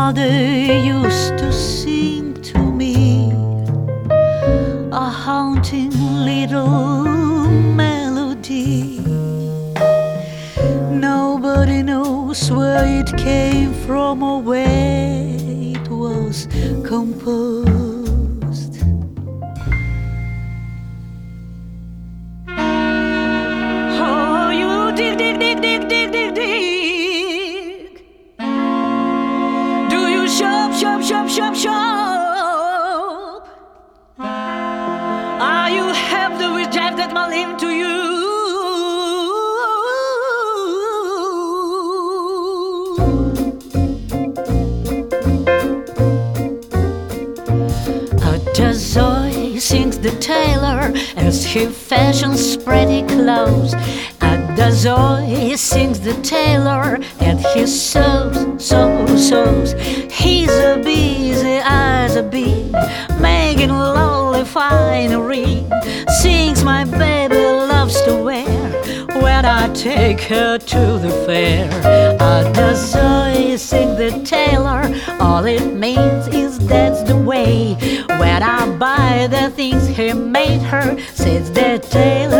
mother used to sing to me a haunting little melody. Nobody knows where it came from or where it was composed. Oh, you dig, dig, dig, dig, dig, dig, dig. Do you shop, shop, shop, shop, shop? Are you help the reject that mal into you? Adazoy sings the tailor as he fashions pretty clothes. Adazoy sings the tailor and he sews. He's a busy as a bee, making lovely finery. Sings my baby loves to wear when I take her to the fair. Adazoy sings the tailor, all it means is that's the way. When I buy the things he made her, says the tailor